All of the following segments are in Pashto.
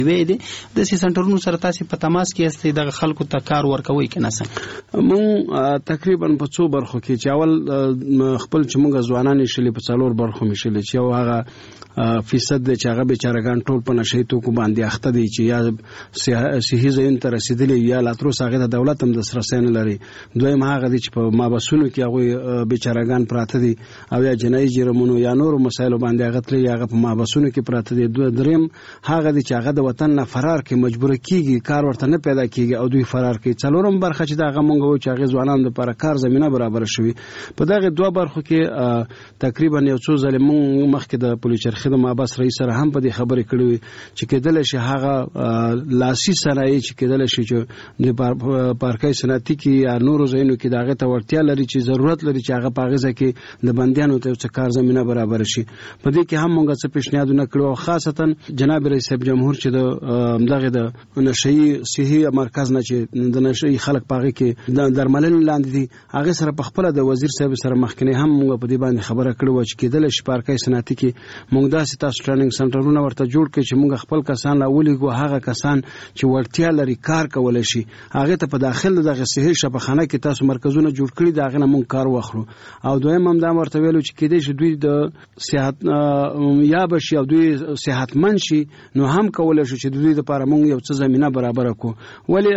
وې دي د سنټرونو سره تاسو په تماس کې استې د خلکو ته کار ورکوي کنه څنګه؟ مون تقریبا په څو برخو کې چې اول خپل چې موږ ځوانان شلې په څلور برخو مشلې چې یو هغه فیصد چې هغه بیچارهګان ټول په نشي توکو باندې اخته دي چې یا صحي ځین تر رسیدلی یا لاتروس هغه د دولت هم د سرسین لري. دویم هغه چې په مابسونو کې هغه بیچارهګان پراته دي او یا جنایي جرمونو یا نور مسایل باندې هغه تل هغه په مابسونو کې پراته دي. دریم هغه چې هغه د وطن نه فرار کې مجبور کیږي کار ورته نه پیدا کیږي او دوی فرار کوي. څلورم برخه چې دا غمونږ و چې هغه ځوانان لپاره کار زمينه برابر شوي. په دغه دوه برخو کې تقریبا یو څو ځله مونږ مخکې د پولیس چرخې د مابس رئیس سره هم په دې خبرې کړې چې کېدل شي هغه لاسي صنایع چې کېدل شي چې د پارکای صنعتي کې یا نورو ځایونو کې دغه ته ورتیا لري چې ضرورت لري چې هغه پاغزه کې د بندیانو ته څه کار زمينه برابر شي. په دې کې هم موږ څه پیشنهادونه کړو خاصتا جناب رئیس جمهور چې د دغه د نشئی صحي مرکز نه چې د نشئی خلک پاغي کې د درملن لاندې دي هغه سره په خپل د وزیر صاحب سره مخکنی هم موږ په دې باندې خبره کړو چې کېدل شي پارکای صنعتي کې موږ داسې تاسو ټریننګ سنټرونه ورته جوړ کړو چې موږ خپل کسان لاولېګو هغه کسان چې ورتیا لري کار کولای شي هغه ته په داخل دغه صحي شفاخانه کې تاسو مرکزونه جوړ کړی دا غنه موږ کار واخلو. او دویم هم دا ورته ویلو چې کېدې شي دوی د صحت یا بشي او دوی صحتمن شي نو هم کولای شو چې دوی لپاره موږ یو څه زمينه برابر کړو. ولی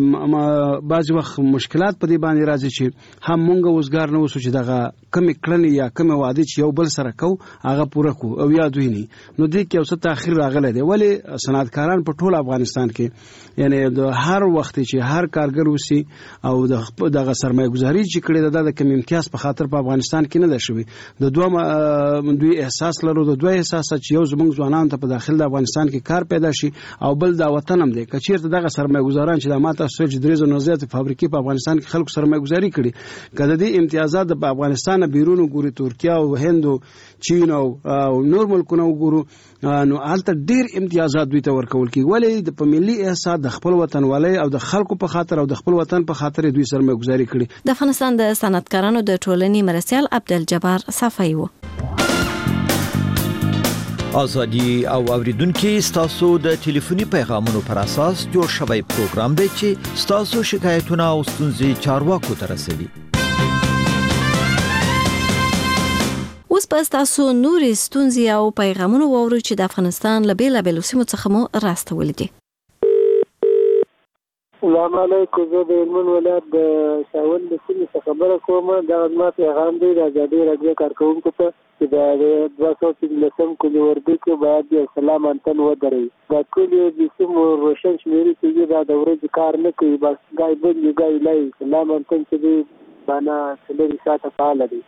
بعض وخت مشکلات په دې باندې راځي چې هم موږ وزګار نه وسو چې دغه کم کړنی یا کم وعده چې یو بل سره کو هغه پوره کو او یا دوی نه نو دې کې اوس تاخير راغلی دی. ولی صنعتکاران په ټول افغانستان کې یعنی د هر وخت چې هر کارګر وسی او دغه سرمایه گذاري چې کړي د کم امتیاز په خاطر په افغانستان کې نه ده شوی. د دوی احساس لرو د دوی احساس چې یو زموږ ځوانان ته په داخل د افغانستان کې کار پیدا شي او بل دا وطن هم دی کچیرته دغه سرمایه گذاران چې د ماته سوچ درېزو نوزات فابریکې په افغانستان کې خلکو سرمایه گذاري کړي کله دې امتیازات په افغانستان بیرون ګوري ترکیه او هند او چین او نور ملکونو ګورو نو الته ډیر امتیازات دوی ته ورکول کی ولې د ملي احساس د خپل وطن ولې او د خلکو په خاطر او د خپل وطن په خاطر دوی سرمایه گذاري کړي. د افغانستان د صنعتکارانو د ټولنې مرسیال عبدالجبار صفای و. ازادي او اوریدونکو ستاسو د ټلیفوني پیغامونو پر اساس جوړ شوی پروګرام دی چې ستاسو شکایتونه او ستونزې چارواکو ته رسوي. اوس په تاسو نورې ستونزې او پیغامونه وورو چې د افغانستان له بیلابېلو سیمو څخه مو راستولي دي. السلام علیکم. زه د هلمند ولایت د شاول د سیمې څخه خبره کوم. دا زما پیغام دی د ازادي راډیو کارکوونکو ته چې د 215 کلي وردی کې باید یو سلام انتن ودرئ. دا ټول د سیمو روشن شمېرې چې دا د ورځې کار نه کوي بس ګای بند ګای لای سلام انتن چې دی باندې څلوري ساعته فعال دی.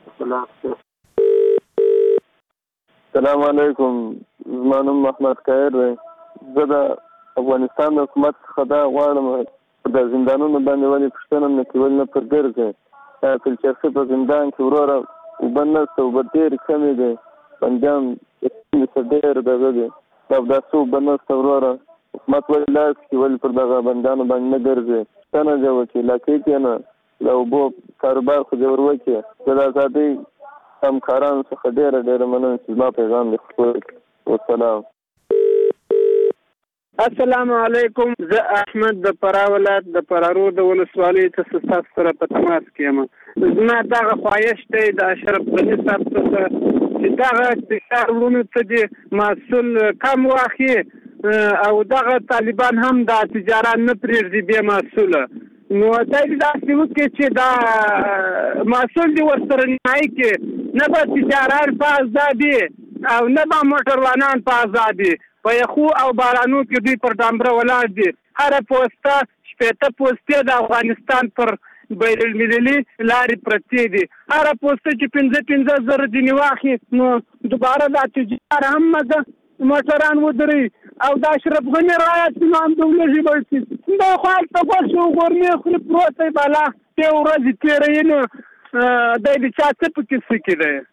السلام علیکم. زما نوم محمد خیر دی. زه د افغانستان د حکومت څخه دا غواړم د زندانونو باندې ولې پوښتنه نه کوي نه پر ګرځي کلچرسي په زندان کې وروره وبنسته وبډېر کمې دی بندیان ډېر دغه دی دا داسې وبنسته وروره حکومت ولې لاس کې ولې پر دغه بندیانو باندې نه ګرځي پوښتنه دی وکړي لاکې کې نه له اوبو کاروبار خو دې ور وکړي زه د ازادۍ همکارانو څخه ډېره مننه چې زما پیغام دې خپل والسلام. السلام علیکم. زه احمد د فراه ولایت د فرارو د ولسوالۍ څخه تاسو سره په تماس کې یم. زما دغه خواهش دی د اشرف غني صاحب څخه چې دغه تجارتونو ته د مسؤل کم واخلي او دغه طالبان هم د تجارت نه پرېږدي بې مسؤله نو دای داسې وکړي چې دا مسؤل دي ورسره نیمایي کې نه به تجارت په ازادي او نه به موټروانان په ازادي په یخو او بارانو کې دوی پر ډامبره ولاړ دي. هره پوسته شپېته پوستې د افغانستان پر بین المللي لارې پرتې دي. هره پوسته چې 15 زره ځینې واخلي نو دوباره دا تجارت هم مګه موټران ودري او دا اشرف غني رعایت نو هم دولږي بلسي دا خو هلته غوښې وګورمې خوري پروت دی بالا دې ورځې تېروي نو دی د چا څه پکې څه کې دی.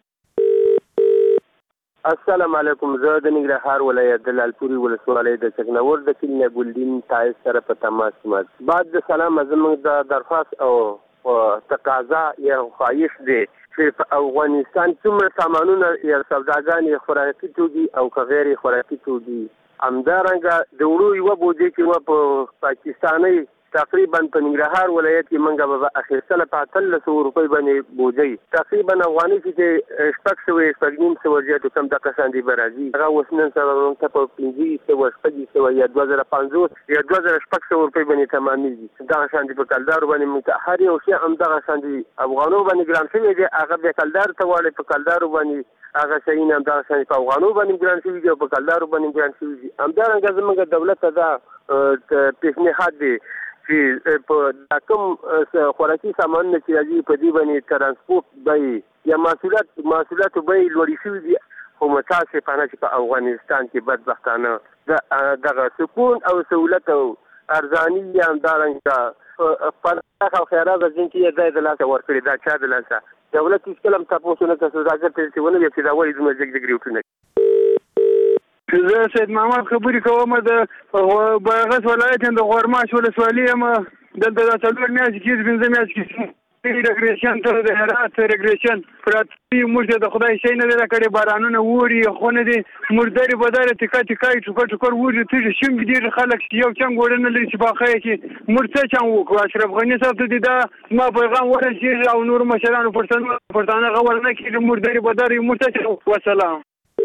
السلام علیکم. زه د ننګرهار ولایت د لالپورې ولسوالۍ د چکنور د کلي نه ګلدین تایز سره په تماس یم. بعد د سلام زموږ د درخواست او تقاضا یا خواهش دی چې په افغانستان څومره سامانونه یا سوداګانې خوراکي توکي او غیر خوراکي توکي همدارنګه د وړو یوه بوجۍ چې وه په پاکستاني تقریبا په ننګرهار ولایت کې موږ به اخیستله په 1800 روپۍ باندې بوجۍ تقریبا افغاني چې 600 زیاتو کم دغه شان دي به راځي هغه اوس نن سبا موږ ته په 500 یا 2050 یا 2600 روپۍ باندې تمامېږي دغه شان دي په کلدارو باندې موږ ته هر یو شی همدغه شان دي افغانو باندې ګران شوی دی هغه بیا کلدار ته واړی په کلدارو باندې هغه شیونه همدغه شان په افغانو باندې ګران شوي دي او په کلدارو باندې ګران شوي دي همدارنګه زموږ دولت ته دا پیشنهاد دی چې په کوم خوراکي سامانونه چې راځي په دې باندې ترانسپورت بیې یا محصولاتو بیې لوړې شوي دي خو متاسفانه چې په افغانستان کې بدبختانه دغه سکون او سهولت او ارزاني یا همدارنګه پرمختګ او خیرات ځینې یې ځای د لاسه ورکړي دا چا د لاسه دولت هېڅکله هم تپوس ونه کړ سوداګر ته چې ونه ویل چې دا ولې زموږ جګ ریوټونه زه سید محمد خبرې کوم د بغس ولایت د غورماش ولسوالۍ یم دلته دا 4 میاشتې کېږي 5 میاشتې کېږي ریګریشن ته د هرات ریګریشن پراته موږ د خدای شي نه ده کړې بارانونه ووري خونه دي مرداري بداره ټکای ټوکر ووري ته شم دي خلک یو څنګه وړنه لري چې باخه کې مرته چا وکړه اشرف غنی صاحب ته دا ما پیغام ورسېږي او نور مشرانو پښتانه غوړنه کې مرداري بداره مرته وسلام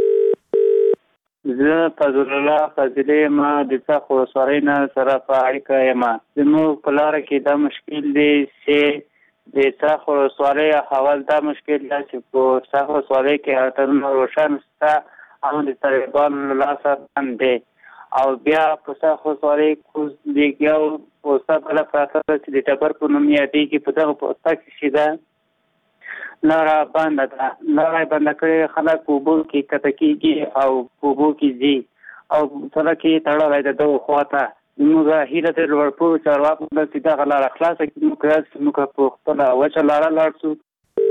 زه فضل الله فضلې ما د څخه ولسوالۍ نه سره په اړیکه یم زموږ په لاره کې دا مشکل دی چې د څخه ولسوالۍ حوال دا مشکل دی چې په څخه ولسوالۍ کې هټلونه روشن شته او د طالبانو له لاسه بند دی او بیا په څخه ولسوالۍ کوز دیګیا او پوسته بله پراته ده چې د ټبر په نوم یادېږي په دغه پوسته کې چې ده لاره بنده ده لاره بنده کړې خلک په اوبو کې کته کېږي او په اوبو کې ځي او سړک یې تړلی ده دغه خوا ته زموږ هیله د لوړپوړو چارواکو ده چې دغه لاره خلاصه کړي موږ په خپله وچه لاره لاړ شو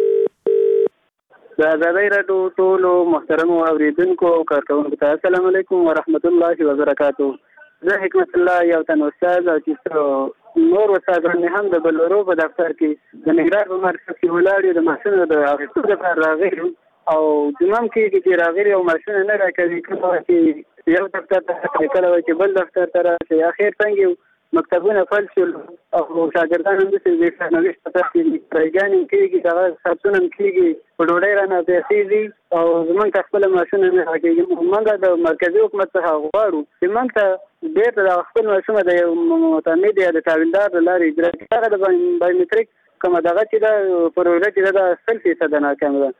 د ازادۍ راډیو ټولو محترمو اورېدونکو او کارکوونکو ته السلام علیکم ورحمت الله وبرکاتو زه حکمت الله یو تن استاد او چې نور استادان هم د بلورو په دفتر کې د نګران په مرکز کې ولاړ د ماشینو د اخیستو لپاره راغلي او دمام کې چې راغلي او ماشین نه راکوي کله چې یو دفتر ته کله چې بل دفتر ته راشي اخر څنګه مکتبونه فل شول او شاګردان هم د دې نوښت په تاسو کې پرېګانې کېږي دا خاصونه کېږي په ډوډۍ رانه پیسې دي او زمونږ خپل ماشونه نه راکېږي موږ د مرکزي حکومت څخه غواړو چې موږ ته بیرته د خپل ماشومه د یو معتمد یا د تاویلدار د لارې اجرا کړي هغه د بایومټریک کومه دغه چې دا پروژه چې دا 100% ناکام ده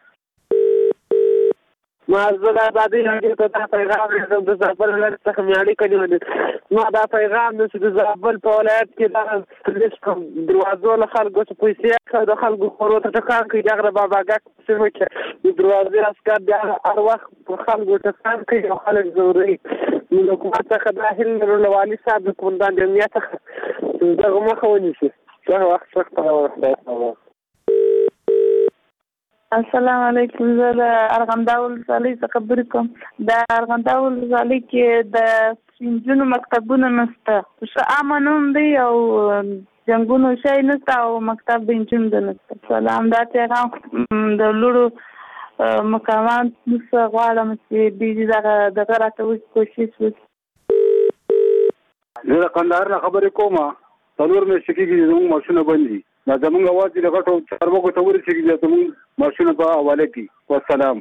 ما زه ازادي راډیو ته پیغام رسوم د زابل ولایت څخه مې اړیکه نیولې ما دا پیغام چې د زابل په ولایت کې دا پولیس کوم دروازو له خلکو څخه پیسې د خلکو خورو ته ټکان کوي هغه باباګک سیمه کې د دروازې عسکر بیا هر وخت په خلکو ټکان کوي او خلک زوري نو حکومت څخه داخل لرو والي صاحب د قومندان د امنیت څخه دغه مخه ونیسي دا وخت څخه السلام علیکم زه د ارغنداو ولسوالۍ څخه خبرې کوم د ارغنداو ولسوالۍ کې د نجونو مکتبونه نشته ښه امنوم دی او جنګونو شی نشته او مکتب د نجونو د نشته سلام دا پیغام د لوړو مقامات څخه غواړم چې دوی دغه راته کوشش وکړي زه د کندهار نه خبرې کوم څلور میاشتې کېږي زموږ ماشونه بند دي دا زموږ اواز د غټو چارواکو ته ورسېږي چې زموږ ماشونه په حواله کړي والسلام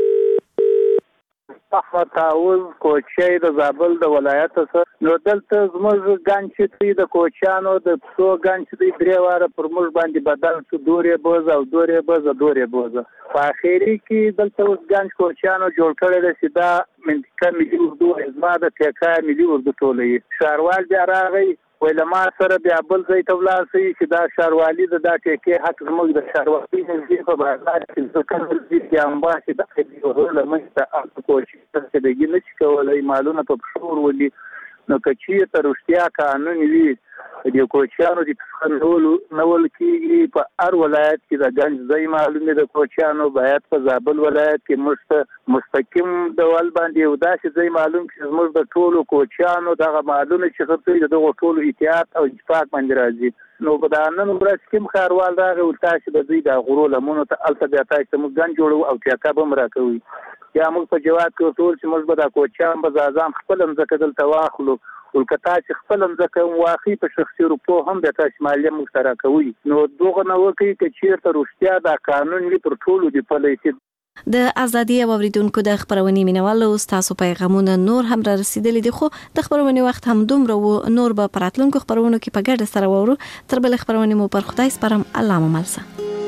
احمد تعوض کوچی د زابل د ولایت څخه نو دلته زموږ ګنج چې د کوچیانو د پسو ګنج چې درې واره پر موږ باندې بدل شو دورې بوزه په اخري کې دلته اوس ګنج کوچیانو جوړ کړی دی چې دا منطقه ملي اردو ازما د ټیکا ملي اردو ټولوي ښاروال بیا راغی ویل ما سره بیا بل ځای ته ولاړ شئ چې دا ښاروالي د دا ټیکې حق زموږ د ښاروالۍ نږدې په بازار کې ځکه چې امبا چې د له منځه هغه کوشش څرګندګي نه شي کولی مالونه په پښو ورولي نو که چېرته رښتیا قانون وي د کوچیانو د نول کېږي په هر ولایت کې د ګنج ځای معلوم دی د کوچیانو باید په زابل ولایت کې موږ مستقیم ډول باندې یو داسې ځای معلوم کړي چې زموږ د ټولو کوچیانو دغه معلومه چې خپل د دغه ټولو اتحاد او اتفاق باندې راځي نو په دا نن ورځ کوم ښاروال راغی ورته چې د دوی د غرو لمنو ته هلته بیا تاسو موږ ګنج جوړو او ټیکا به هم راکوي یا موږ په جواد کې ټول چې موږ به د کوچیان به ځان خپل مځکه دلته واخلو ولکتا چې خپل مځکه واخی په شخصي روپو هم د تشمالیه مشترک کوي نو دغه نو کوي چې چیرته روشتیا د قانون لري پر ټولو دی پلیسي د ازادي اوریدونکو د خبرونې مینوالو تاسو پیغامونه نور هم را رسیدلې دي خو د خبرونې وخت هم دومره و نور به پراتلونکو خبرونو کې په ګډه سره وورو تر بل خبرونې مو پر خدای سپارم الله مو ملسه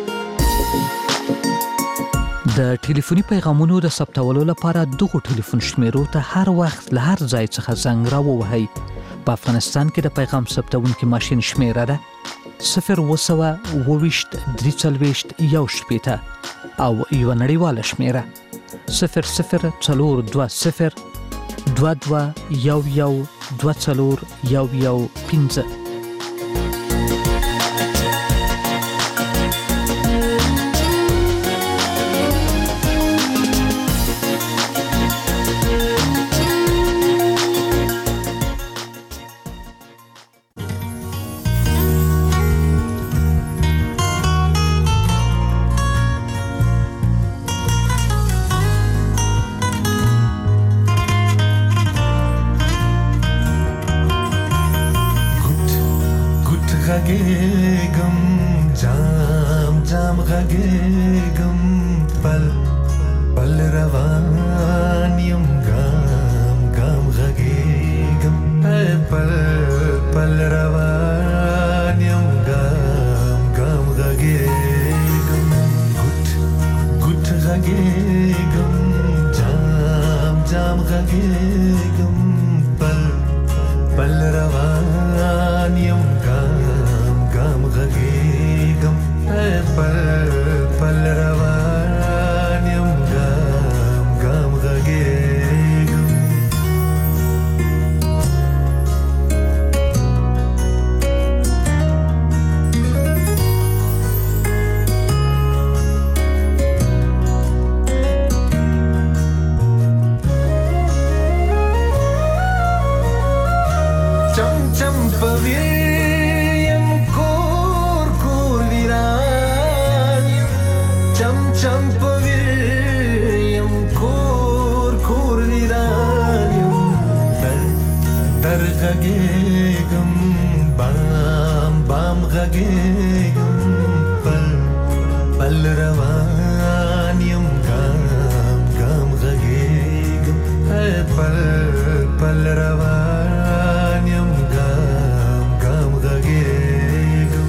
د ټلیفوني پیغامونو د ثبتولو لپاره دغه ټلیفون شمیرو ته هر وخت له هر ځای څخه زنګ راووهئ په افغانستان کې د پیغام ثبتونکو ماشين شمیره ده 022-340-1 او یو نړیواله شمیره 002022112415 غږېږم جام جام غږېږم پل پل روان یم ګام ګام غږېږم پل پل روان یم ګام ګام غږېږم ګوټ ګوټ غږېږم جام جام غږېږم پل پل روان یم غږېږم پل پل روان یم ګام ګام غږېږم چم چم پوي غږېږم بام بام غږېږم پل پل روان یم ګام ګام غږېږم پل پل روان یم ګام ګام غږېږم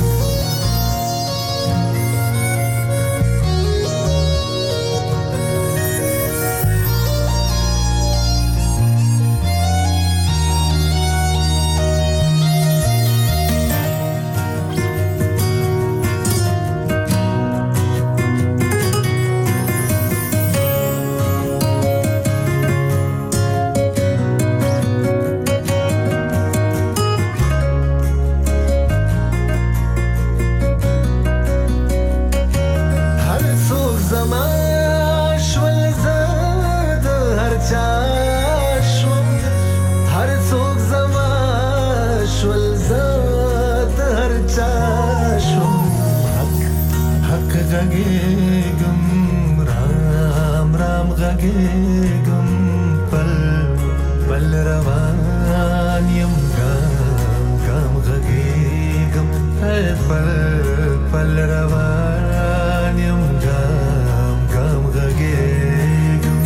غږېږم رام رام غږېږم پل پل روان یم ګام ګام غږېږم پل پل روان یم ګام ګام غږېږم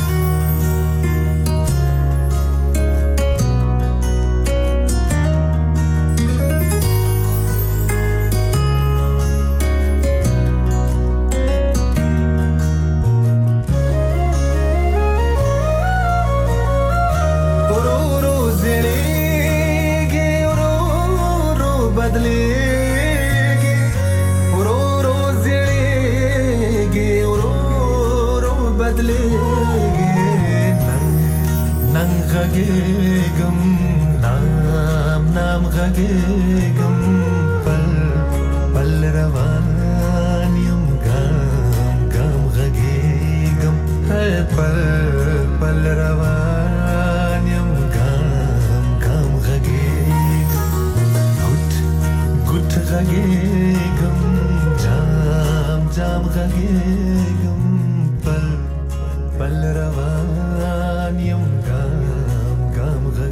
غږېږم نام نام غږېږم پل پل روان یم ګام ګام غږېږم پل پل روان یم ګام ګام غږېږم ګوټ ګوټ غږېږم جام جام غږېږم